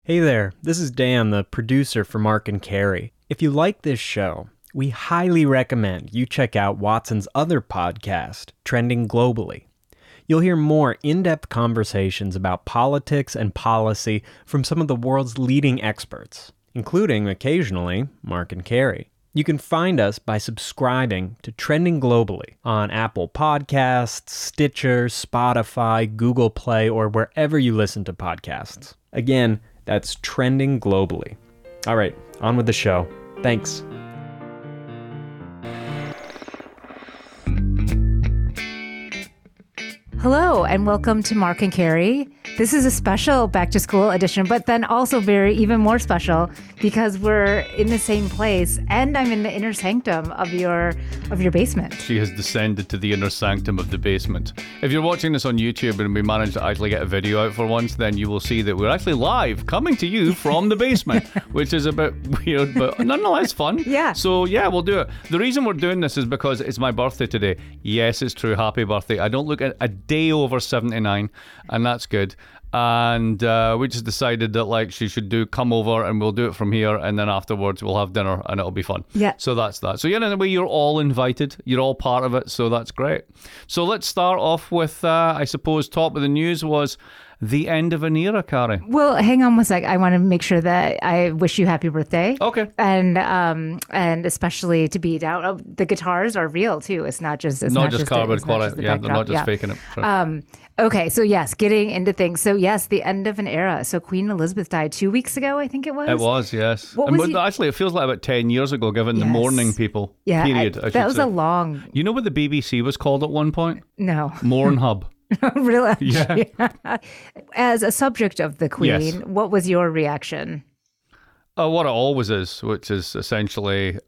Hey there, this is Dan, the producer for Mark and Carrie. If you like this show, we highly recommend you check out Watson's other podcast, Trending Globally. You'll hear more in-depth conversations about politics and policy from some of the world's leading experts, including, occasionally, Mark and Carrie. You can find us by subscribing to Trending Globally on Apple Podcasts, Stitcher, Spotify, Google Play, or wherever you listen to podcasts. Again, that's Trending Globally. All right, on with the show. Thanks. Hello, and welcome to Mark and Carrie. This is a special back to school edition, but then also even more special because we're in the same place and I'm in the inner sanctum of your basement. She has descended to the inner sanctum of the basement. If you're watching this on YouTube and we managed to actually get a video out for once, then you will see that we're actually live coming to you from the basement, which is a bit weird, but nonetheless fun. Yeah. So yeah, we'll do it. The reason we're doing this is because it's my birthday today. Yes, it's true. Happy birthday. I don't look a day over 79, and that's good. And we just decided that she should come over and we'll do it from here, and then afterwards we'll have dinner and it'll be fun. Yeah. So that's that. So in a way, you're all invited. You're all part of it. So that's great. So let's start off with, I suppose, top of the news was the end of an era, Carrie. Well, hang on one sec. I want to make sure that I wish you happy birthday. Okay. And especially to beat out the guitars are real too. It's not just cardboard quality. Yeah, they're not just faking it. Sure. Okay, so yes, getting into things. So yes, the end of an era. So Queen Elizabeth died 2 weeks ago, I think it was. It was, yes. Actually, it feels like about 10 years ago, given the mourning people. Yeah, period. That was a long. You know what the BBC was called at one point? No. Mournhub. Really? Yeah. As a subject of the Queen, yes. What was your reaction? What it always is, which is essentially,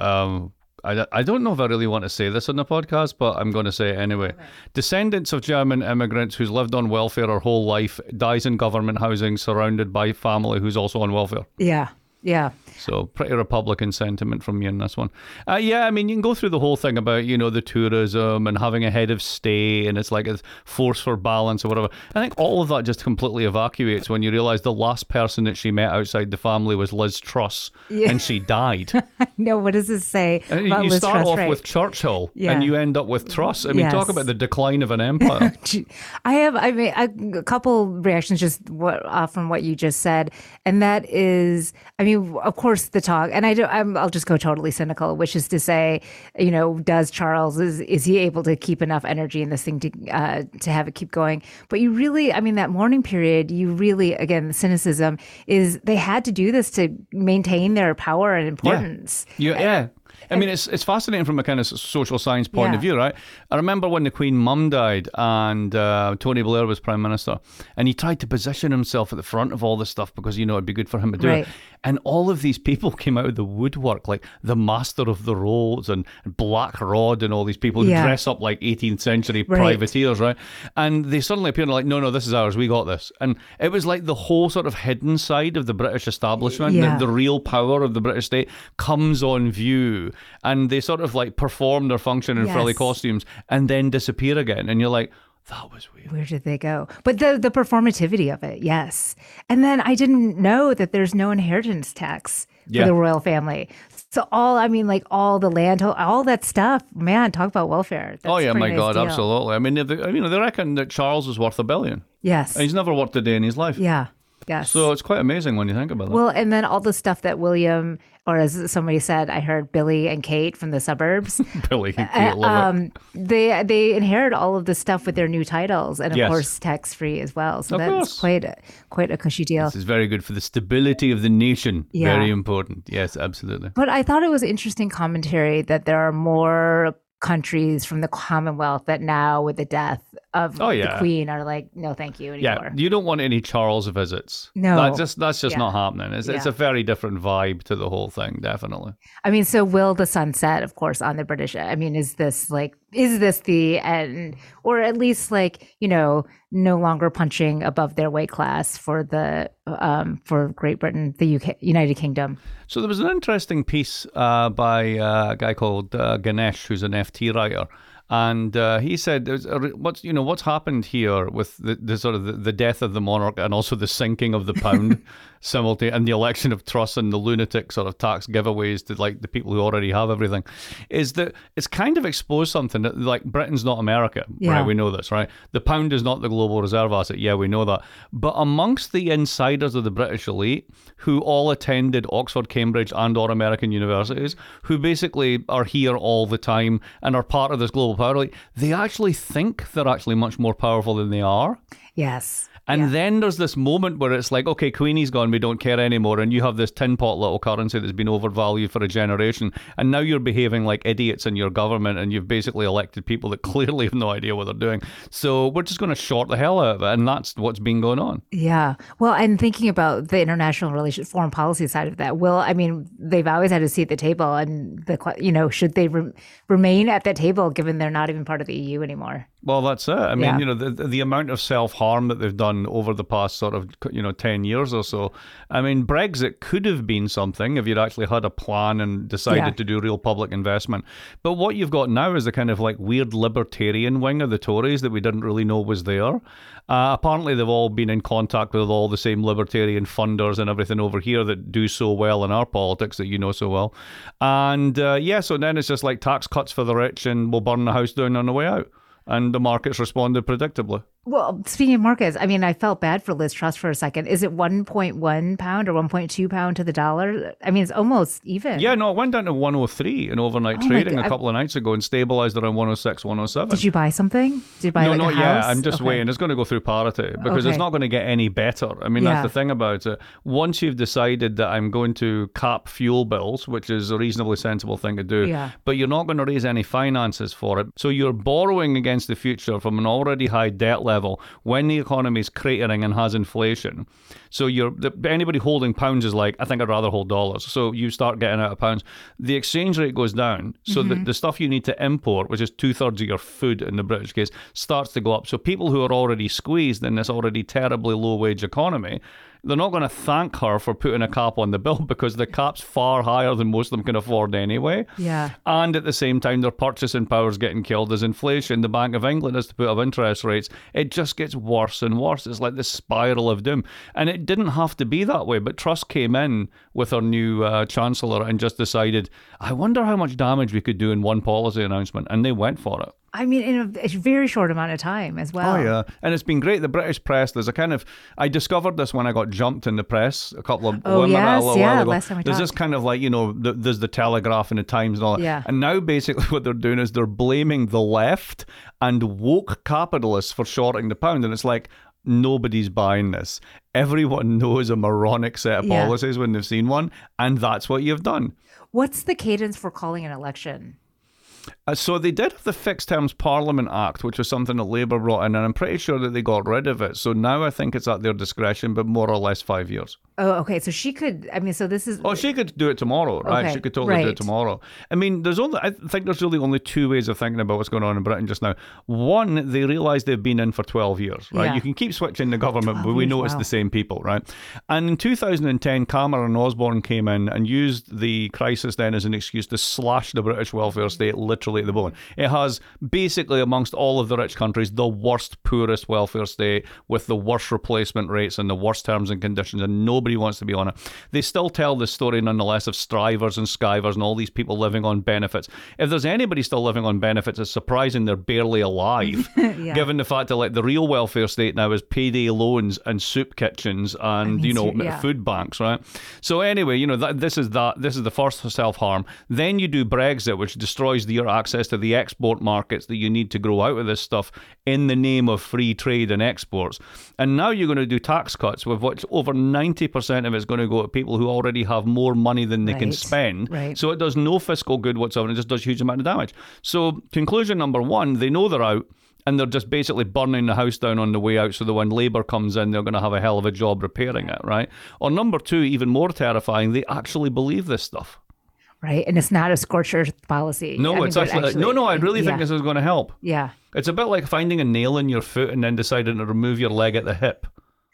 I don't know if I really want to say this on the podcast, but I'm going to say it anyway. Okay. Descendants of German immigrants who's lived on welfare her whole life, dies in government housing surrounded by family who's also on welfare. Yeah. Yeah. So pretty Republican sentiment from you in this one. Yeah, I mean, you can go through the whole thing about, the tourism and having a head of state and it's like a force for balance or whatever. I think all of that just completely evacuates when you realise the last person that she met outside the family was Liz Truss, and she died. No, what does this say about you Liz start Truss, off right? with Churchill and you end up with Truss. I mean, Yes. talk about the decline of an empire. I have a couple reactions just from what you just said, and that is, I mean, of course, the talk, and I'll just go totally cynical, which is to say, does Charles, is he able to keep enough energy in this thing to have it keep going? But you really, I mean, that mourning period, you really, again, the cynicism is they had to do this to maintain their power and importance. Yeah. I mean, it's fascinating from a kind of social science point of view, right? I remember when the Queen Mum died and Tony Blair was Prime Minister, and he tried to position himself at the front of all this stuff because, it'd be good for him to do it. And all of these people came out of the woodwork, like the Master of the Rolls and Black Rod and all these people who dress up like 18th century privateers, right? And they suddenly appeared like, no, this is ours, we got this. And it was like the whole sort of hidden side of the British establishment, the real power of the British state comes on view. And they sort of perform their function in frilly costumes and then disappear again. And you're like, that was weird. Where did they go? But the performativity of it, yes. And then I didn't know that there's no inheritance tax for the royal family. So all the land, all that stuff, man, talk about welfare. That's my nice God, deal. absolutely. I mean, they reckon that Charles is worth $1 billion. Yes. And he's never worked a day in his life. Yeah. Yes. So it's quite amazing when you think about that. Well, and then all the stuff that William, or as somebody said, I heard Billy and Kate from the suburbs. Billy and Kate, love it. They inherit all of the stuff with their new titles, and of course tax free as well. So that's quite a cushy deal. This is very good for the stability of the nation. Yeah. Very important. Yes, absolutely. But I thought it was interesting commentary that there are more countries from the Commonwealth that now, with the death of the Queen, are like, no, thank you anymore. Yeah, you don't want any Charles visits. No, that's just not happening. It's a very different vibe to the whole thing, definitely. I mean, so will the sun set, of course, on the British? I mean, is this the end, or at least no longer punching above their weight class for for Great Britain, the UK, United Kingdom? So there was an interesting piece by a guy called Ganesh, who's an FT writer. And he said, what's happened here with the sort of the death of the monarch and also the sinking of the pound simultaneously, and the election of Truss and the lunatic sort of tax giveaways to like the people who already have everything, is that it's kind of exposed something that like Britain's not America, right? We know this, right? The pound is not the global reserve asset. Yeah, we know that. But amongst the insiders of the British elite, who all attended Oxford, Cambridge, and or American universities, who basically are here all the time and are part of this global power elite, they actually think they're actually much more powerful than they are. Yes. And then there's this moment where it's like, okay, Queenie's gone, we don't care anymore. And you have this tin pot little currency that's been overvalued for a generation. And now you're behaving like idiots in your government, and you've basically elected people that clearly have no idea what they're doing. So we're just going to short the hell out of it. And that's what's been going on. Yeah. Well, and thinking about the international relations, foreign policy side of that, they've always had a seat at the table. And, should they remain at that table given they're not even part of the EU anymore? Well, that's it. I mean, the amount of self-harm that they've done over the past sort of, 10 years or so. I mean, Brexit could have been something if you'd actually had a plan and decided to do real public investment. But what you've got now is a kind of like weird libertarian wing of the Tories that we didn't really know was there. Apparently, they've all been in contact with all the same libertarian funders and everything over here that do so well in our politics that you know so well. And so then it's just like tax cuts for the rich and we'll burn the house down on the way out. And the markets responded predictably. Well, speaking of markets, I mean, I felt bad for Liz Truss for a second. Is it 1.1 pound or 1.2 pound to the dollar? I mean, it's almost even. Yeah, no, it went down to 103 in overnight trading a couple of nights ago and stabilized around 106, 107. Did you buy something? Did you buy no, like not a house? yet. I'm just waiting. It's going to go through parity because it's not going to get any better. I mean, that's the thing about it. Once you've decided that I'm going to cap fuel bills, which is a reasonably sensible thing to do, but you're not going to raise any finances for it. So you're borrowing against the future from an already high debt level when the economy is cratering and has inflation. So anybody holding pounds is like, I think I'd rather hold dollars. So you start getting out of pounds. The exchange rate goes down. So the stuff you need to import, which is 2/3 of your food in the British case, starts to go up. So people who are already squeezed in this already terribly low wage economy, they're not going to thank her for putting a cap on the bill because the cap's far higher than most of them can afford anyway. Yeah. And at the same time, their purchasing power is getting killed as inflation. The Bank of England has to put up interest rates. It just gets worse and worse. It's like this spiral of doom. And it didn't have to be that way. But Truss came in with her new Chancellor and just decided, I wonder how much damage we could do in one policy announcement. And they went for it. I mean, in a very short amount of time as well. Oh, yeah. And it's been great. The British press, there's a kind of, I discovered this when I got jumped in the press a couple of women a little while ago. Last time we there's talked. this kind of like, there's the Telegraph and the Times and all that. Yeah. And now basically what they're doing is they're blaming the left and woke capitalists for shorting the pound. And it's like, nobody's buying this. Everyone knows a moronic set of policies when they've seen one. And that's what you've done. What's the cadence for calling an election? So they did have the Fixed Terms Parliament Act, which was something that Labour brought in, and I'm pretty sure that they got rid of it. So now I think it's at their discretion, but more or less 5 years. Oh, okay. So she could, I mean, so this is... Oh, she could do it tomorrow, right? Okay, She could totally do it tomorrow. I mean, I think there's really only two ways of thinking about what's going on in Britain just now. One, they realise they've been in for 12 years, right? Yeah. You can keep switching the government, but we know it's the same people, right? And in 2010, Cameron and Osborne came in and used the crisis then as an excuse to slash the British welfare state literally at the bone. It has basically, amongst all of the rich countries, the worst, poorest welfare state with the worst replacement rates and the worst terms and conditions, and nobody wants to be on it. They still tell this story nonetheless of strivers and skivers and all these people living on benefits. If there's anybody still living on benefits, it's surprising they're barely alive, given the fact that like the real welfare state now is payday loans and soup kitchens and food banks, right? So anyway, this is the first self-harm. Then you do Brexit, which destroys your access to the export markets that you need to grow out of this stuff in the name of free trade and exports. And now you're going to do tax cuts with which over 90% of it's going to go to people who already have more money than they can spend. Right. So it does no fiscal good whatsoever. It just does a huge amount of damage. So conclusion number one, they know they're out. And they're just basically burning the house down on the way out so that when Labour comes in, they're going to have a hell of a job repairing it, right? Or number two, even more terrifying, they actually believe this stuff. Right. And it's not a scorcher policy. No, I really think this is going to help. Yeah. It's a bit like finding a nail in your foot and then deciding to remove your leg at the hip.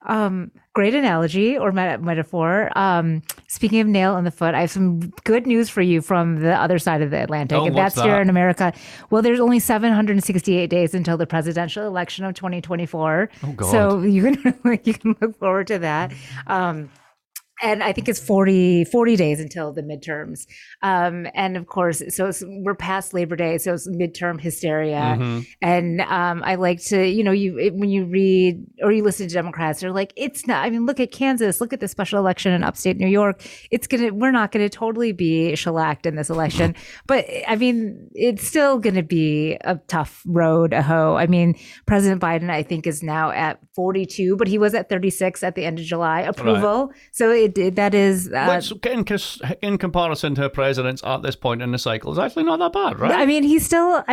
Great analogy or metaphor. Speaking of nail in the foot, I have some good news for you from the other side of the Atlantic, and that's here in America. Well, there's only 768 days until the presidential election of 2024. Oh, God. So you can look forward to that. And I think it's 40 days until the midterms. And of course, we're past Labor Day, so it's midterm hysteria. Mm-hmm. And I like to, when you read or you listen to Democrats, they're like, it's not, I mean, look at Kansas, look at the special election in upstate New York. We're not going to totally be shellacked in this election. But I mean, it's still going to be a tough road to hoe. I mean, President Biden, I think, is now at 42, but he was at 36 at the end of July approval. Right. So that is in comparison to presidents at this point in the cycle, is actually not that bad, right? I mean, he's not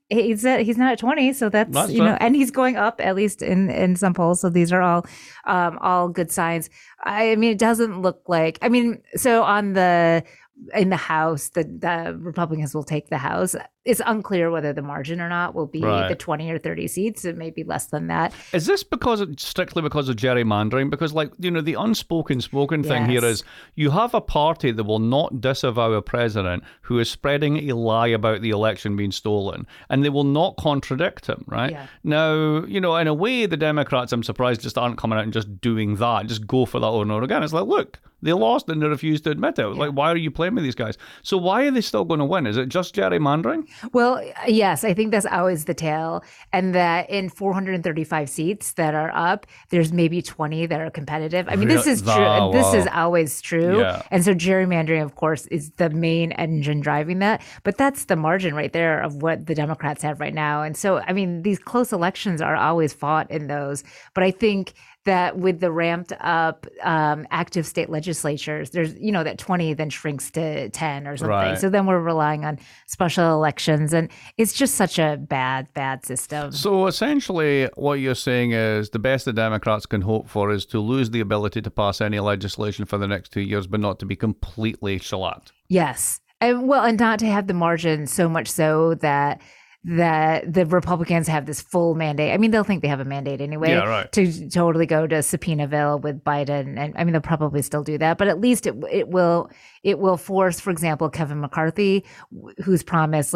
at 20, so that's and he's going up at least in some polls. So these are all good signs. I mean, it doesn't look like. I mean, so in the House, the Republicans will take the House. It's unclear whether the margin or not will be the 20 or 30 seats. It may be less than that. Is this strictly because of gerrymandering? Because, the unspoken thing here is you have a party that will not disavow a president who is spreading a lie about the election being stolen, and they will not contradict him, right? Yeah. Now, in a way, the Democrats, I'm surprised, just aren't coming out and just doing that, just go for that over and over again. It's like, look, they lost and they refused to admit it. Yeah. Like, why are you playing with these guys? So why are they still going to win? Is it just gerrymandering? Well, yes, I think that's always the tale. And that in 435 seats that are up, there's maybe 20 that are competitive. I mean, this is true. Wow. This is always true. Yeah. And so gerrymandering, of course, is the main engine driving that. But that's the margin right there of what the Democrats have right now. And so, I mean, these close elections are always fought in those. But I think that with the ramped up active state legislatures, there's, that 20 then shrinks to 10 or something. Right. So then we're relying on special elections, and it's just such a bad system. So essentially what you're saying is the best the Democrats can hope for is to lose the ability to pass any legislation for the next 2 years, but not to be completely shellacked. Yes. And not to have the margin so much so that the Republicans have this full mandate. I mean, they'll think they have a mandate anyway to totally go to Subpoenaville with Biden. And I mean, they'll probably still do that, but at least it will force, for example, Kevin McCarthy, who's promised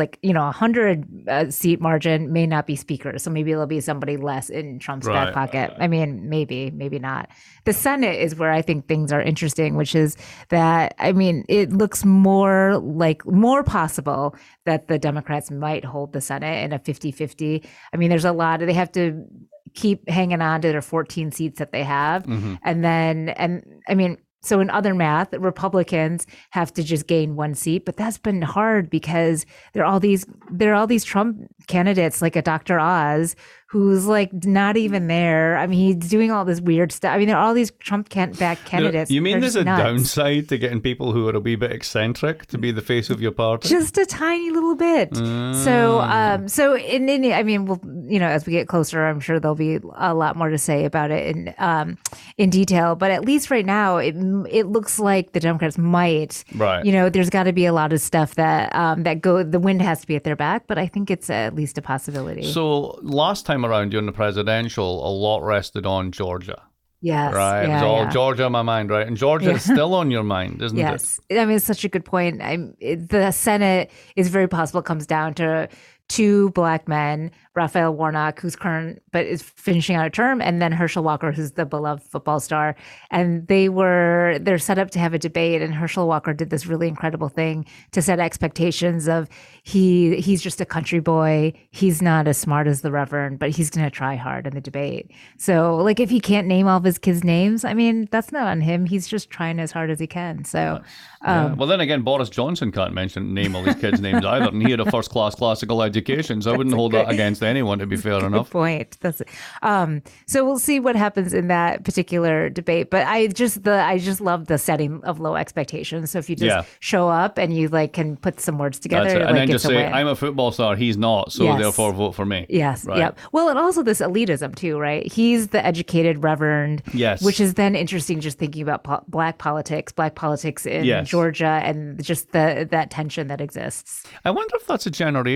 100 seat margin, may not be speaker. So maybe it'll be somebody less in Trump's back pocket. I mean, maybe not. The Senate is where I think things are interesting, which is that, I mean, it looks more possible that the Democrats might hold the Senate in a 50-50. I mean, there's they have to keep hanging on to their 14 seats that they have. Mm-hmm. So in other math, Republicans have to just gain one seat, but that's been hard because there are all these Trump candidates like a Dr. Oz who's not even there. I mean, he's doing all this weird stuff. I mean, there are all these Trump-backed candidates. You mean there's a downside to getting people who are a wee bit eccentric to be the face of your party? Just a tiny little bit. So as we get closer, I'm sure there'll be a lot more to say about it in detail. But at least right now, it looks like the Democrats might. Right. There's got to be a lot of stuff that the wind has to be at their back, but I think it's at least a possibility. So last time around during the presidential, a lot rested on Georgia. Yes. Right. It was all Georgia on my mind, right? And Georgia is still on your mind, isn't it? Yes. I mean, it's such a good point. The Senate is very possible comes down to two black men, Raphael Warnock, who's current but is finishing out a term, and then Herschel Walker, who's the beloved football star. And they're set up to have a debate, and Herschel Walker did this really incredible thing to set expectations of he's just a country boy. He's not as smart as the Reverend, but he's going to try hard in the debate. So if he can't name all of his kids' names, I mean, that's not on him. He's just trying as hard as he can. So, well, then again, Boris Johnson can't name all these kids' names either, and he had a first-class classical education, so I wouldn't hold that against anyone, to be fair enough. Good point. That's so we'll see what happens in that particular debate. But I just love the setting of low expectations. So if you just show up and you can put some words together, and then just say, I'm a football star, he's not, so therefore vote for me. Yes. Right. Yep. Well, and also this elitism too, right? He's the educated Reverend. Yes. Which is then interesting, just thinking about black politics in Georgia, and just that tension that exists. I wonder if that's a generational shift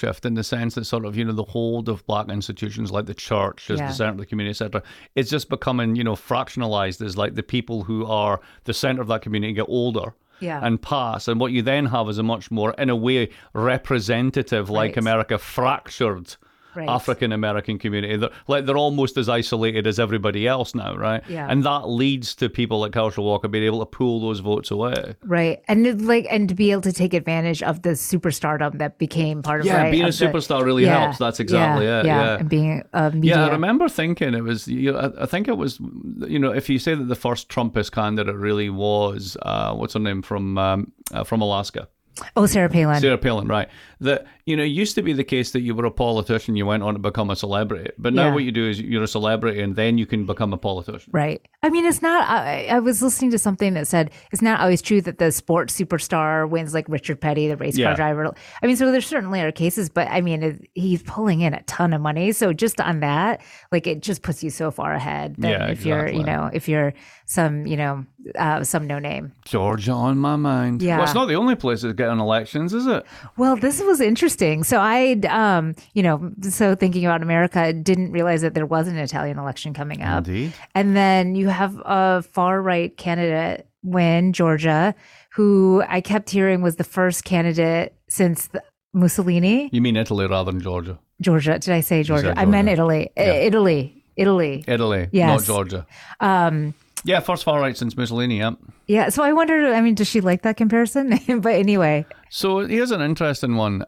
shift in the sense that sort of, the hold of black institutions like the church as the center of the community, etc. It's just becoming, fractionalized as like the people who are the center of that community get older. And pass. And what you then have is a much more, in a way, representative, like America, fractured African American community. They're almost as isolated as everybody else now, right? And that leads to people like Herschel Walker being able to pull those votes away. Right. And to be able to take advantage of the superstardom that became part of being a superstar really helps. That's exactly it. Yeah. And being media. Yeah, I remember thinking it was, I think it was, if you say that the first Trumpist candidate really was, what's her name, from Alaska? Oh, Sarah Palin. Sarah Palin, right. That, it used to be the case that you were a politician, you went on to become a celebrity. But now what you do is you're a celebrity and then you can become a politician. Right. I mean, it's not, I was listening to something that said it's not always true that the sports superstar wins, like Richard Petty, the race car driver. I mean, so there certainly are cases, but I mean, he's pulling in a ton of money. So just on that, like it just puts you so far ahead than if you're, if you're some no name. Georgia on my mind. Yeah. Well, it's not the only place that's getting elections, is it? Well, this was interesting. So so thinking about America, didn't realize that there was an Italian election coming up. Indeed. And then you have a far right candidate win, Georgia, who I kept hearing was the first candidate since Mussolini. You mean Italy rather than Georgia? Georgia. Did I say Georgia? I meant Italy. Italy. Not Yes. Georgia. Yeah, first far right since Mussolini, Yeah, so I wondered, does she like that comparison? But anyway. So here's an interesting one.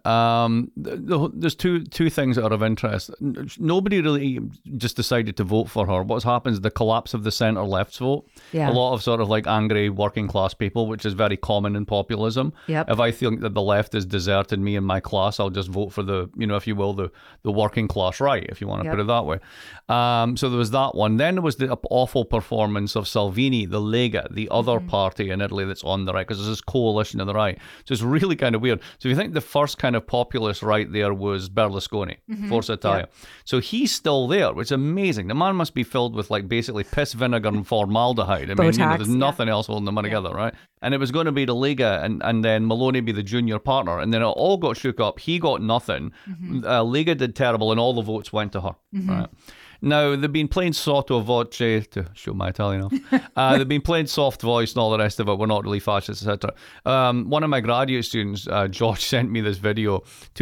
There's two things that are of interest. Nobody really just decided to vote for her. What's happened is the collapse of the centre-left's vote. Yeah. A lot of sort of like angry working class people, which is very common in populism. Yep. If I think that the left has deserted me and my class, I'll just vote for the, if you will, the working class right, if you want to put it that way. So there was that one. Then there was the awful performance of Salvini, the Lega, the other party in Italy that's on the right, because there's this coalition on the right. So it's really kind of weird. So if you think the first kind of populist right there was Berlusconi, Forza Italia. So he's still there, which is amazing. The man must be filled with like basically piss vinegar and formaldehyde. I mean, there's nothing else holding them together, right? And it was going to be the Lega and then Maloney be the junior partner. And then it all got shook up. He got nothing. Lega did terrible and all the votes went to her, right? Now, they've been playing sotto voce, to show my Italian off. They've been playing soft voice and all the rest of it. We're not really fascists, etc. One of my graduate students, Josh, sent me this video,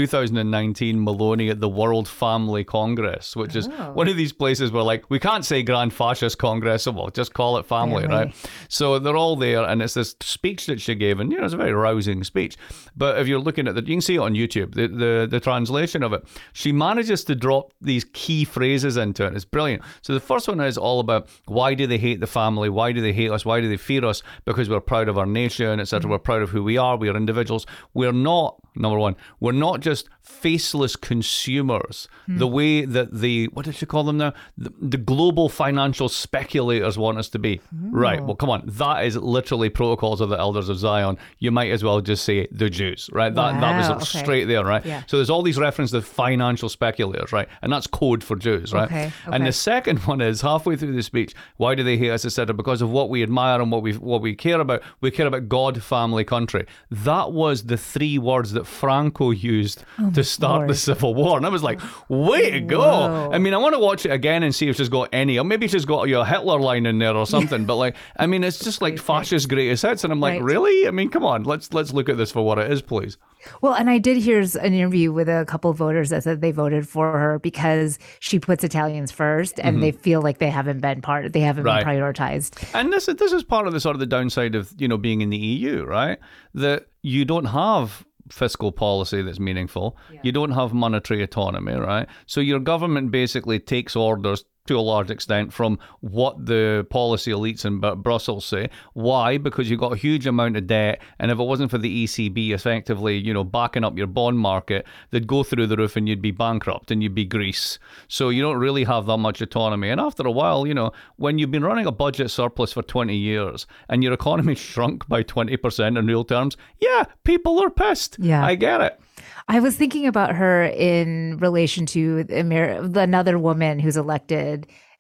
2019 Maloney at the World Family Congress, which is one of these places where, like, we can't say Grand Fascist Congress, so we'll just call it family, right? So they're all there, and it's this speech that she gave, and, it's a very rousing speech. But if you're looking at you can see it on YouTube, the translation of it. She manages to drop these key phrases into it. It's brilliant. So the first one is all about why do they hate the family? Why do they hate us? Why do they fear us? Because we're proud of our nation, etc. We're proud of who we are. We are individuals. We're not, number one, we're not just faceless consumers. The way that what did she call them now? The global financial speculators want us to be. Right. Well, come on. That is literally Protocols of the Elders of Zion. You might as well just say the Jews, right? That was straight there, right? Yeah. So there's all these references to financial speculators, right? And that's code for Jews, right? Okay. And the second one is halfway through the speech, why do they hate us, etc.? Because of what we admire and what we care about. We care about God, family, country. That was the three words that Franco used to start the Civil War. And I was like, way to go. Whoa. I mean, I want to watch it again and see if she's got any, or maybe she's got a Hitler line in there or something. But like, I mean, it's just like fascist greatest hits. And I'm like, really? I mean, come on, let's look at this for what it is, please. Well, and I did hear an interview with a couple of voters that said they voted for her because she puts Italians first, and they feel like they haven't been been prioritized. And this is part of the sort of the downside of being in the EU, right? That you don't have fiscal policy that's meaningful. You don't have monetary autonomy, right? So your government basically takes orders to a large extent from what the policy elites in Brussels say. Why? Because you've got a huge amount of debt, and if it wasn't for the ECB effectively, backing up your bond market, they'd go through the roof and you'd be bankrupt and you'd be Greece. So you don't really have that much autonomy. And after a while, when you've been running a budget surplus for 20 years and your economy shrunk by 20% in real terms, people are pissed. Yeah. I get it. I was thinking about her in relation to another woman who's elected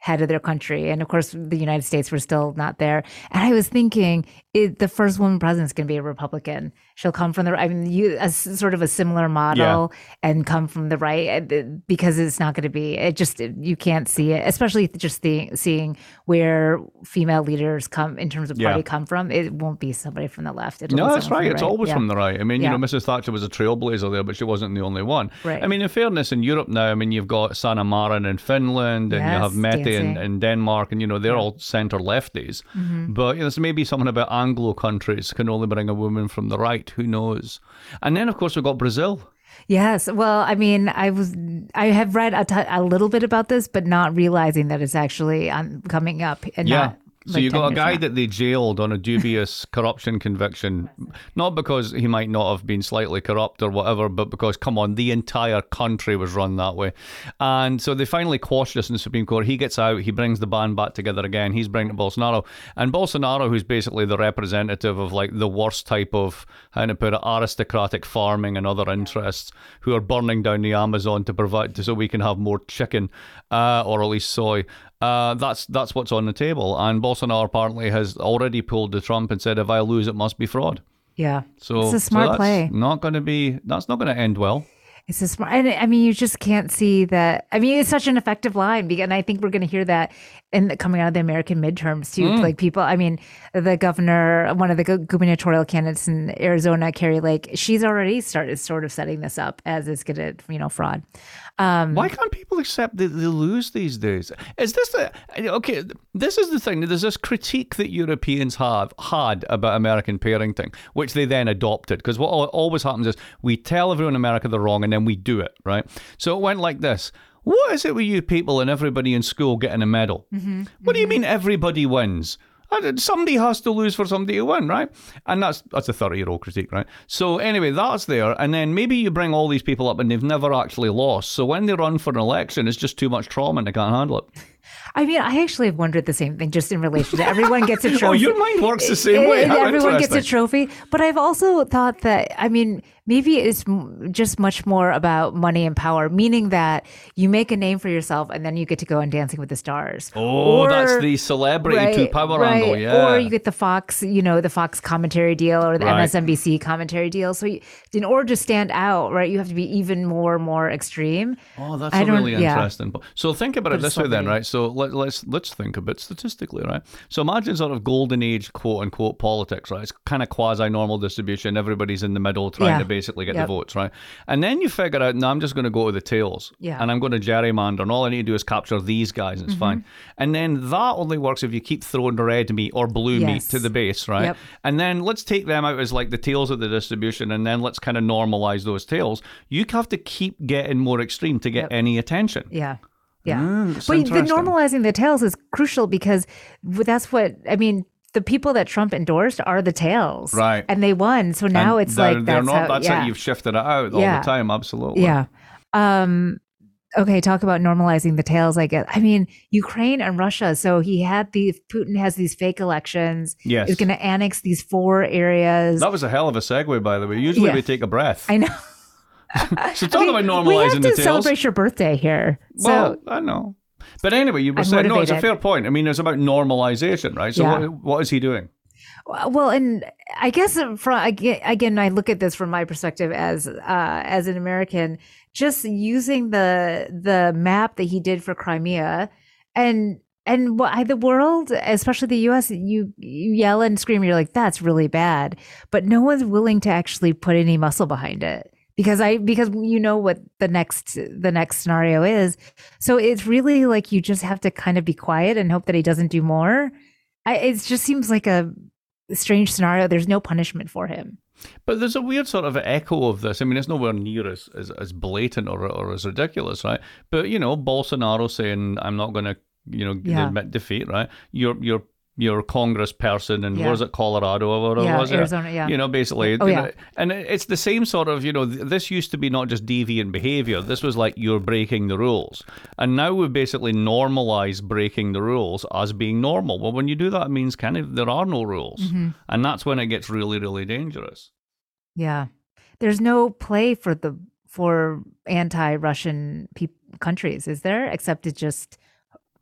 head of their country. And of course, the United States were still not there. And I was thinking, the first woman president is going to be a Republican. She'll come from the, I mean, sort of a similar model and come from the right, because it's not going to be, you can't see it, especially just seeing where female leaders come in terms of party come from. It won't be somebody from the left. No, that's right. It's always from the right. I mean, Mrs. Thatcher was a trailblazer there, but she wasn't the only one. Right. I mean, in fairness, in Europe now, I mean, you've got Sanna Marin in Finland, and you have Mette in Denmark, and, they're all centre lefties. But there's maybe something about Anglo countries can only bring a woman from the right. Who knows? And then, of course, we've got Brazil. Yes. Well, I mean, I have read a little bit about this, but not realizing that it's actually coming up. And not So you got a guy that they jailed on a dubious corruption conviction, not because he might not have been slightly corrupt or whatever, but because, come on, the entire country was run that way. And so they finally quashed this in the Supreme Court. He gets out, he brings the band back together again. He's bringing Bolsonaro. And Bolsonaro, who's basically the representative of like the worst type of, how to put it, aristocratic farming and other interests who are burning down the Amazon to provide, so we can have more chicken, or at least soy. That's what's on the table. And Bolsonaro apparently has already pulled the Trump and said, if I lose, it must be fraud. Yeah. So it's a smart play. That's not going to end well. It's a smart, and I mean, you just can't see that. I mean, it's such an effective line, and I think we're going to hear that coming out of the American midterms too. Like people, I mean, the governor, one of the gubernatorial candidates in Arizona, Kari Lake, she's already started sort of setting this up as it's going to, fraud. Why can't people accept that they lose these days? Is this okay? This is the thing. There's this critique that Europeans have had about American parenting, which they then adopted. Because what always happens is we tell everyone in America they're wrong, and then we do it, right? So it went like this. What is it with you people and everybody in school getting a medal? What do you mean everybody wins? Somebody has to lose for somebody to win, right? And that's a 30-year-old critique, right? So anyway, that's there. And then maybe you bring all these people up and they've never actually lost. So when they run for an election, it's just too much trauma and they can't handle it. I mean, I actually have wondered the same thing just in relation to everyone gets a trophy. Oh, your mind works the same way. How everyone gets a trophy. But I've also thought that, I mean, maybe it's just much more about money and power, meaning that you make a name for yourself and then you get to go on Dancing with the Stars. Oh, that's the celebrity to power angle, yeah. Or you get the Fox, the Fox commentary deal or the MSNBC commentary deal. So in order to stand out, right, you have to be even more extreme. Oh, that's really interesting. So think about it this way then, right? So let's think a bit statistically, right? So imagine sort of golden age, quote unquote, politics, right? It's kind of quasi-normal distribution. Everybody's in the middle trying to basically get the votes, right? And then you figure out, no, I'm just going to go to the tails. Yeah. And I'm going to gerrymander, and all I need to do is capture these guys, and it's fine. And then that only works if you keep throwing red meat or blue meat to the base, right? Yep. And then let's take them out as like the tails of the distribution, and then let's kind of normalize those tails. You have to keep getting more extreme to get any attention. Yeah. Yeah. But the normalizing the tails is crucial because that's what, I mean, the people that Trump endorsed are the tails. Right. And they won. So now it's like, that's how you've shifted it out all the time. Absolutely. Yeah. Okay. Talk about normalizing the tails, I guess. I mean, Ukraine and Russia. So Putin has these fake elections. Yes. He's going to annex these 4 areas. That was a hell of a segue, by the way. Usually we take a breath. I know. So talk about normalizing the tails. We have to celebrate your birthday here. Well, I know. But anyway, you were saying, no, it's a fair point. I mean, it's about normalization, right? So what is he doing? Well, and I guess again, I look at this from my perspective as an American, just using the map that he did for Crimea and the world, especially the U.S., you yell and scream, you're like, that's really bad. But no one's willing to actually put any muscle behind it. Because you know what the next scenario is. So it's really like you just have to kind of be quiet and hope that he doesn't do more. It just seems like a strange scenario. There's no punishment for him. But there's a weird sort of echo of this. I mean, it's nowhere near as blatant or as ridiculous, right? But, Bolsonaro saying, I'm not going to, admit defeat, right? Your Congress person in, was it Colorado or was it? Arizona, Basically. And it's the same sort of, this used to be not just deviant behavior. This was like you're breaking the rules. And now we've basically normalized breaking the rules as being normal. Well, when you do that, it means kind of there are no rules. Mm-hmm. And that's when it gets really, really dangerous. Yeah. There's no play for anti-Russian countries, is there? Except to just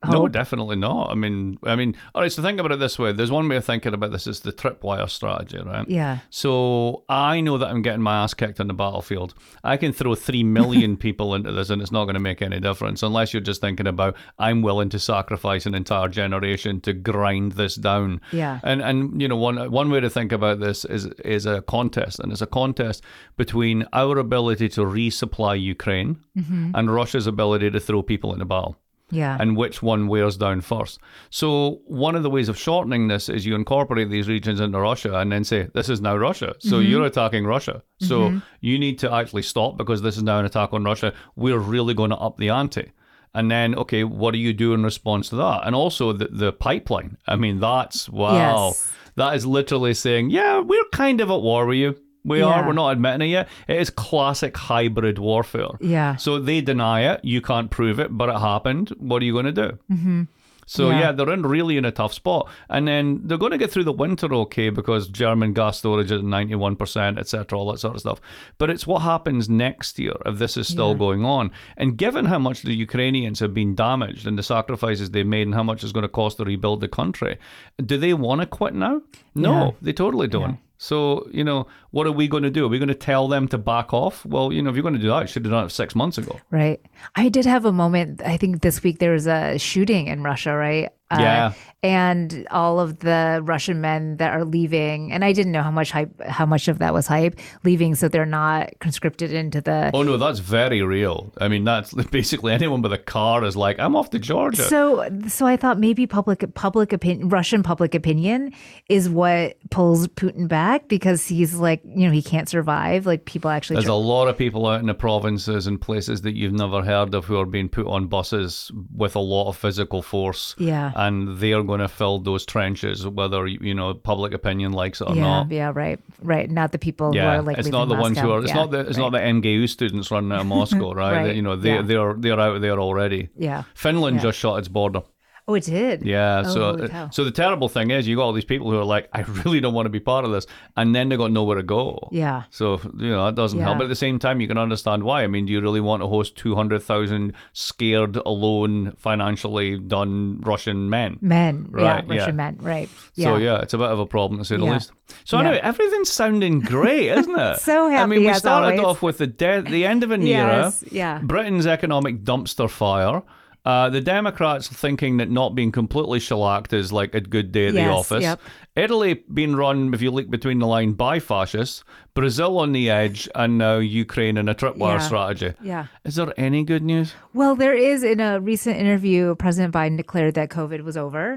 No, definitely not. I mean, all right, so think about it this way. There's one way of thinking about this, is the tripwire strategy, right? Yeah. So I know that I'm getting my ass kicked on the battlefield. I can throw 3 million people into this and it's not going to make any difference, unless you're just thinking about, I'm willing to sacrifice an entire generation to grind this down. Yeah. And you know, one way to think about this is a contest, and it's a contest between our ability to resupply Ukraine and Russia's ability to throw people into battle. Yeah. And which one wears down first. So one of the ways of shortening this is you incorporate these regions into Russia and then say, this is now Russia. So you're attacking Russia. So you need to actually stop, because this is now an attack on Russia. We're really going to up the ante. And then, okay, what do you do in response to that? And also the pipeline. I mean, that's, wow. Yes. That is literally saying, yeah, we're kind of at war with you. We're not admitting it yet. It is classic hybrid warfare. Yeah. So they deny it. You can't prove it, but it happened. What are you going to do? So they're really in a tough spot. And then they're going to get through the winter okay, because German gas storage is at 91%, etc., all that sort of stuff. But it's what happens next year if this is still going on. And given how much the Ukrainians have been damaged and the sacrifices they've made and how much it's going to cost to rebuild the country, do they want to quit now? No, they totally don't. Yeah. So, you know, what are we going to do? Are we going to tell them to back off? Well, you know, if you're going to do that, you should have done it 6 months ago. Right. I did have a moment, I think this week there was a shooting in Russia, right? Yeah. And all of the Russian men that are leaving, and I didn't know how much of that was hype, leaving so they're not conscripted into the... Oh, no, that's very real. I mean, that's basically anyone with a car is like, I'm off to Georgia. So I thought maybe public opinion, Russian public opinion is what pulls Putin back, because he's like, you know, he can't survive. Like, people actually... There's a lot of people out in the provinces and places that you've never heard of who are being put on buses with a lot of physical force. Yeah. And they're going to fill those trenches, whether, you know, public opinion likes it or not. Yeah, right. Not the people who are like it's leaving not the ones who Moscow. are. It's not the MGU students running out of Moscow, right? Right. You know, they're out there already. Yeah. Finland just shut its border. Oh, it did? Yeah, holy cow. so the terrible thing is you got all these people who are like, I really don't want to be part of this, and then they got nowhere to go. Yeah. So, you know, that doesn't help. But at the same time, you can understand why. I mean, do you really want to host 200,000 scared, alone, financially done Russian men? Right, Russian men, right. Yeah. So, it's a bit of a problem, to say the least. So, anyway, everything's sounding great, isn't it? So happy, I mean, we started always. off with the end of an era, yeah. Britain's economic dumpster fire. The Democrats thinking that not being completely shellacked is like a good day at the office. Yep. Italy being run, if you look between the line, by fascists. Brazil on the edge, and now Ukraine in a tripwire strategy. Yeah. Is there any good news? Well, there is. In a recent interview, President Biden declared that COVID was over.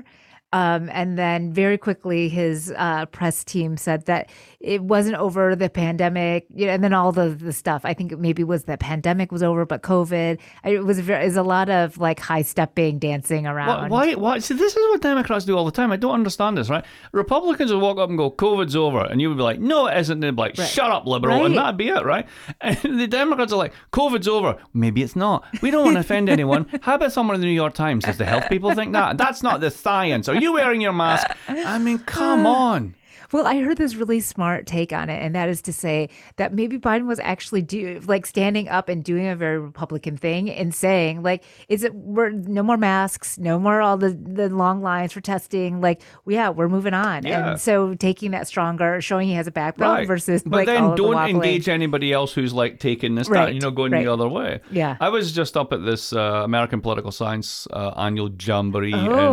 And then very quickly, his press team said that it wasn't over, the pandemic, and then all the stuff. I think it maybe was the pandemic was over, but COVID. It was a lot of like high stepping, dancing around. Why? See, this is what Democrats do all the time. I don't understand this, right? Republicans will walk up and go, COVID's over. And you would be like, no, it isn't. And they'd be like, shut up, liberal. And that'd be it, right? And the Democrats are like, COVID's over. Maybe it's not. We don't want to offend anyone. How about someone in the New York Times? Does the health people think that? That's not the science. Are you wearing your mask? I mean, come on. Well, I heard this really smart take on it, and that is to say that maybe Biden was actually standing up and doing a very Republican thing and saying, like, we're no more masks, no more all the long lines for testing. Like, we're moving on. Yeah. And so taking that stronger, showing he has a backbone versus but like then all of the don't waffling. engage anybody else who's like taking this, going the other way. Yeah. I was just up at this American Political Science annual jamboree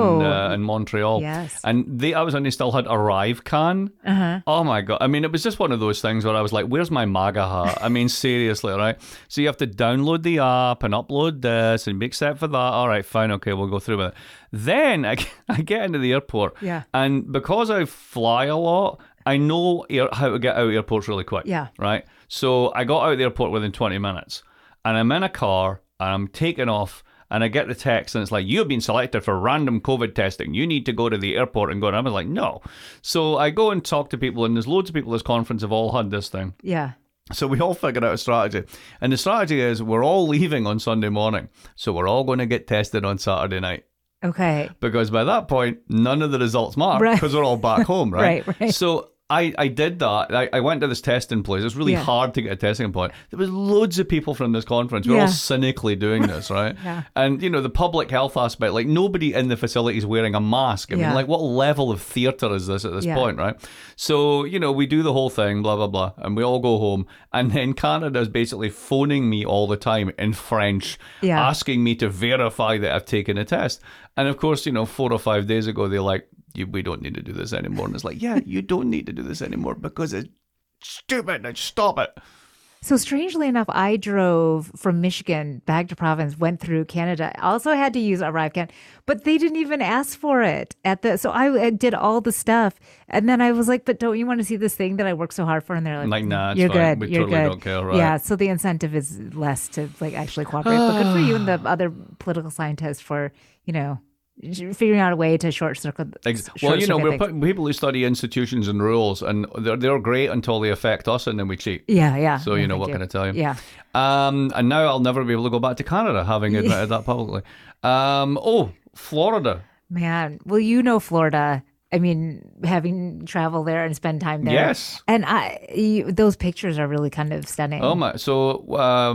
in Montreal. Yes. And they still had ArriveCan. Oh my God. I mean, it was just one of those things where I was like, where's my MAGA hat? I mean, seriously, right? So you have to download the app and upload this and make set for that. All right, fine. Okay, we'll go through with it. Then I get into the airport. Yeah. And because I fly a lot, I know how to get out of airports really quick. Yeah. Right? So I got out of the airport within 20 minutes. And I'm in a car and I'm taking off. And I get the text and it's like, you've been selected for random COVID testing. You need to go to the airport and go. And I was like, no. So I go and talk to people, and there's loads of people at this conference have all had this thing. Yeah. So we all figured out a strategy. And the strategy is we're all leaving on Sunday morning. So we're all going to get tested on Saturday night. Okay. Because by that point, none of the results matter because we're all back home, right? Right. So I did that. I went to this testing place. It's really hard to get a testing point. There was loads of people from this conference. We're all cynically doing this, right? And, the public health aspect, like nobody in the facility is wearing a mask. I mean, like what level of theatre is this at this point, right? So, we do the whole thing, blah, blah, blah, and we all go home. And then Canada is basically phoning me all the time in French, asking me to verify that I've taken a test. And of course, 4 or 5 days ago, they're like, we don't need to do this anymore. And it's like, yeah, you don't need to do this anymore because it's stupid. And stop it. So strangely enough, I drove from Michigan back to Providence, went through Canada. I also had to use ArriveCan, but they didn't even ask for it so I did all the stuff. And then I was like, but don't you want to see this thing that I worked so hard for? And they're like, nah, it's you're fine. good. We You're totally good. don't care, right? Yeah. So the incentive is less to actually cooperate, but good for you and the other political scientists for, figuring out a way to short circuit. Well, we're putting people who study institutions and rules, and they're great until they affect us, and then we cheat. Yeah. So what can I tell you? Yeah. And now I'll never be able to go back to Canada, having admitted that publicly. Florida. Man, well, Florida. I mean, having traveled there and spend time there. Yes. And those pictures are really kind of stunning. Oh my! So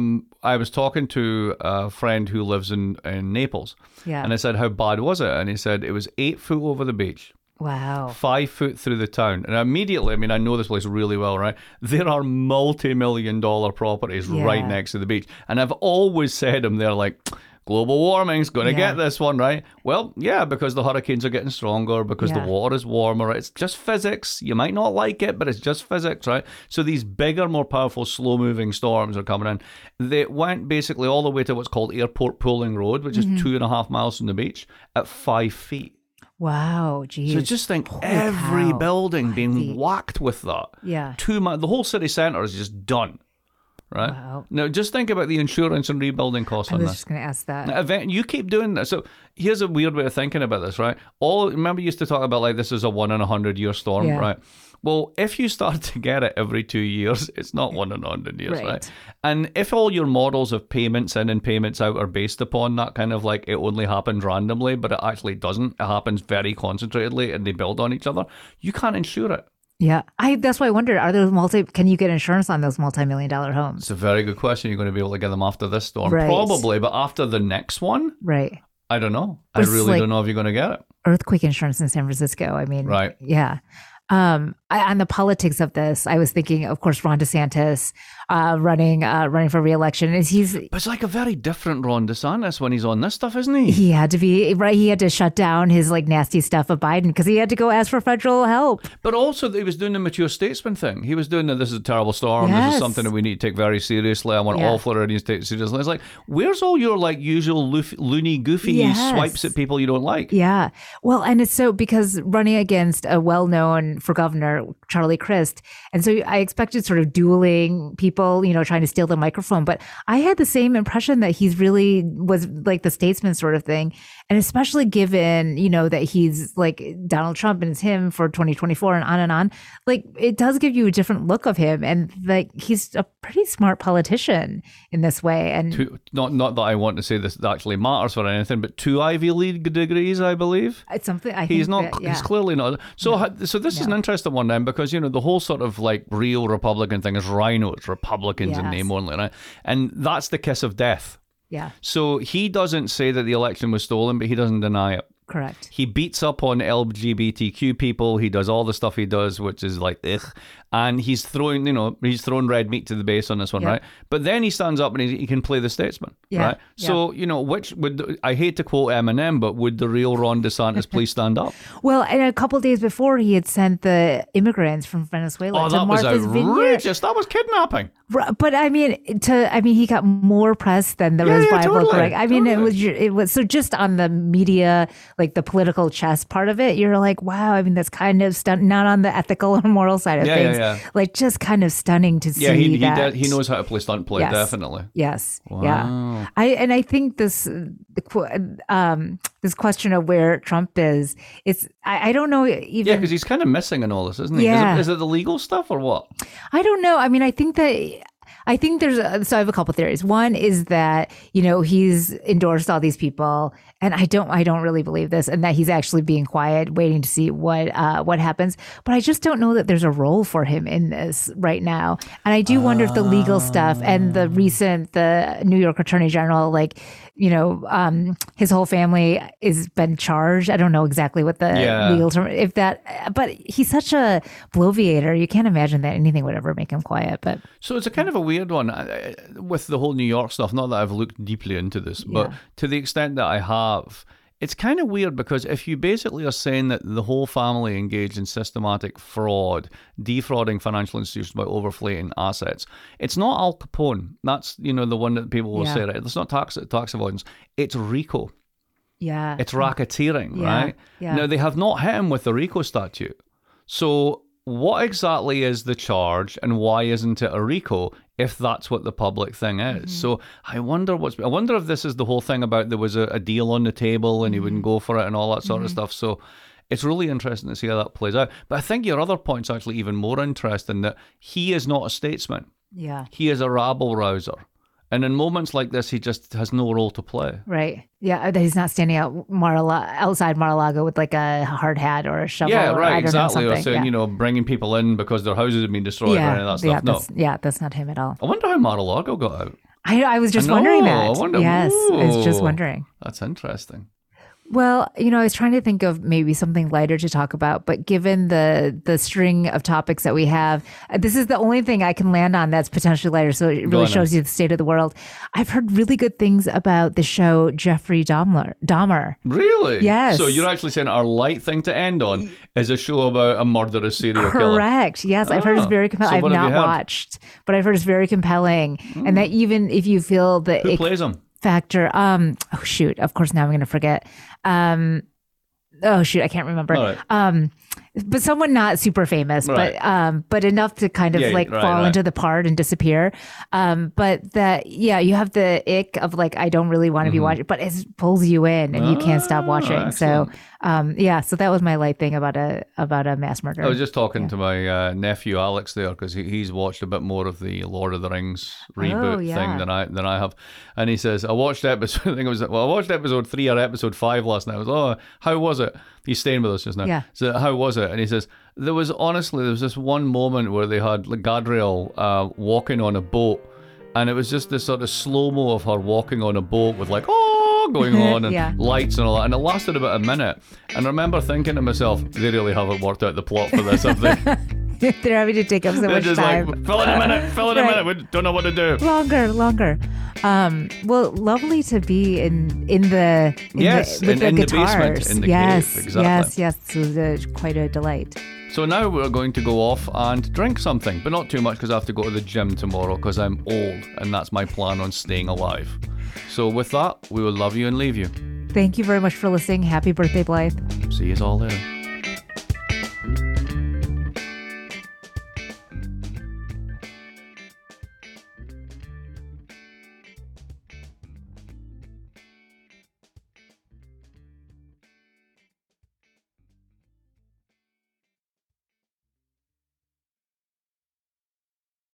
I was talking to a friend who lives in Naples. Yeah. And I said, how bad was it? And he said it was 8 foot over the beach. Wow. 5 foot through the town. And immediately, I know this place really well, right? There are multi-million-dollar properties right next to the beach. And I've always said them, they're like, global warming's going to get this one, right? Well, yeah, because the hurricanes are getting stronger, because the water is warmer. It's just physics. You might not like it, but it's just physics, right? So these bigger, more powerful, slow-moving storms are coming in. They went basically all the way to what's called Airport Pulling Road, which is 2.5 miles from the beach, at 5 feet. Wow, geez. So just think every building being whacked with that. Yeah. The whole city centre is just done. Right? Wow. Now, just think about the insurance and rebuilding costs on this. I was just going to ask that. Now, you keep doing this. So here's a weird way of thinking about this, right? Remember you used to talk about like this is a 1 in 100 year storm, right? Well, if you start to get it every 2 years, it's not 1 in 100 years, right? And if all your models of payments in and payments out are based upon that kind of like it only happens randomly, but it actually doesn't. It happens very concentratedly and they build on each other. You can't insure it. Yeah, that's why I wondered, can you get insurance on those multi-million-dollar homes? It's a very good question. You're going to be able to get them after this storm. Right. Probably, but after the next one? Right. I don't know. I really don't know if you're going to get it. Earthquake insurance in San Francisco. I mean, right. Yeah. On the politics of this, I was thinking, of course, Ron DeSantis running for re-election. But it's like a very different Ron DeSantis when he's on this stuff, isn't he? He had to be, right? He had to shut down his like nasty stuff of Biden because he had to go ask for federal help. But also he was doing the mature statesman thing. He was doing this is a terrible storm. Yes. This is something that we need to take very seriously. I want all Floridians to take it seriously. It's like, where's all your like usual loony, goofy swipes at people you don't like? Yeah. Well, and it's so because running against a well-known for governor, Charlie Crist. And so I expected sort of dueling people, trying to steal the microphone. But I had the same impression that he's really was like the statesman sort of thing. And especially given, that he's like Donald Trump and it's him for 2024 and on and on. Like it does give you a different look of him. And like he's a pretty smart politician in this way. And not that I want to say this actually matters for anything, but 2 Ivy League degrees, I believe. It's something he's clearly not. So this is an interesting one then, because the whole sort of like real Republican thing is rhinos, Republicans in name only, right? And that's the kiss of death. Yeah. So he doesn't say that the election was stolen, but he doesn't deny it. Correct. He beats up on LGBTQ people. He does all the stuff he does, which is like, ugh. And he's throwing red meat to the base on this one, right? But then he stands up and he can play the statesman, right? So, which I hate to quote Eminem, but would the real Ron DeSantis please stand up? Well, and a couple of days before, he had sent the immigrants from Venezuela to Martha's Vineyard. That was outrageous. That was kidnapping. But I mean, he got more press than the revival. Totally. Correct? I mean, it was so just on the media, like the political chess part of it, you're like, wow. I mean, that's kind of not on the ethical or moral side of things. Yeah. Like just kind of stunning to see that. He knows how to play stunt play, definitely. Yes. Wow. Yeah. I think this question of where Trump is, I don't know even. Yeah, because he's kind of missing in all this, isn't he? Yeah. Is it the legal stuff or what? I don't know. I mean, I think there's so I have a couple theories. One is that, he's endorsed all these people and I don't really believe this, and that he's actually being quiet, waiting to see what happens. But I just don't know that there's a role for him in this right now. And I do wonder if the legal stuff and the New York Attorney General, like, his whole family has been charged. I don't know exactly what the legal term, but he's such a bloviator. You can't imagine that anything would ever make him quiet. But so it's a kind of a weird one with the whole New York stuff. Not that I've looked deeply into this, but to the extent that I have, it's kind of weird because if you basically are saying that the whole family engaged in systematic fraud, defrauding financial institutions by overflating assets, it's not Al Capone. That's, the one that people will say, right? It's not tax avoidance. It's RICO. Yeah. It's racketeering, right? Yeah. Now, they have not hit him with the RICO statute. So what exactly is the charge and why isn't it a RICO if that's what the public thing is? So I wonder if this is the whole thing about there was a deal on the table and he wouldn't go for it and all that sort of stuff. So it's really interesting to see how that plays out. But I think your other point's actually even more interesting, that he is not a statesman. Yeah. He is a rabble rouser. And in moments like this, he just has no role to play. Right. Yeah. He's not standing outside Mar-a-Lago with like a hard hat or a shovel. Yeah, right. Exactly. Or saying, bringing people in because their houses have been destroyed or any of that stuff. That's not him at all. I wonder how Mar-a-Lago got out. I was just wondering that. I wonder. Yes. I was just wondering. That's interesting. Well, I was trying to think of maybe something lighter to talk about, but given the string of topics that we have, this is the only thing I can land on that's potentially lighter. So it really shows you the state of the world. I've heard really good things about the show Jeffrey Dahmer. Really? Yes. So you're actually saying our light thing to end on is a show about a murderous serial killer? Correct. Yes. I've heard it's very compelling. So I've not watched, but I've heard it's very compelling. And that even if you feel the Who plays him? Factor, of course now I'm going to forget. I can't remember. Right. But someone not super famous, right. but enough to kind of fall into the part and disappear. But that, you have the ick of like, I don't really want to be watching, but it pulls you in and you can't stop watching. Excellent. So that was my light thing about a mass murder. I was just talking to my nephew Alex there because he's watched a bit more of the Lord of the Rings reboot thing than I have, and he says I watched episode 3 or episode 5 last night. I was how was it? He's staying with us just now. Yeah. So how was it? And he says there was this one moment where they had Galadriel walking on a boat, and it was just this sort of slow-mo of her walking on a boat with going on and lights and all that, and it lasted about a minute. And I remember thinking to myself, they really haven't worked out the plot for this, have they? They're having to take up so much time. Like, fill in a minute. We don't know what to do. Longer. Well, lovely to be in the guitars. Basement, in the cave. Exactly. Yes. It was quite a delight. So now we're going to go off and drink something, but not too much because I have to go to the gym tomorrow because I'm old and that's my plan on staying alive. So with that, we will love you and leave you. Thank you very much for listening. Happy birthday, Blythe. See you all later.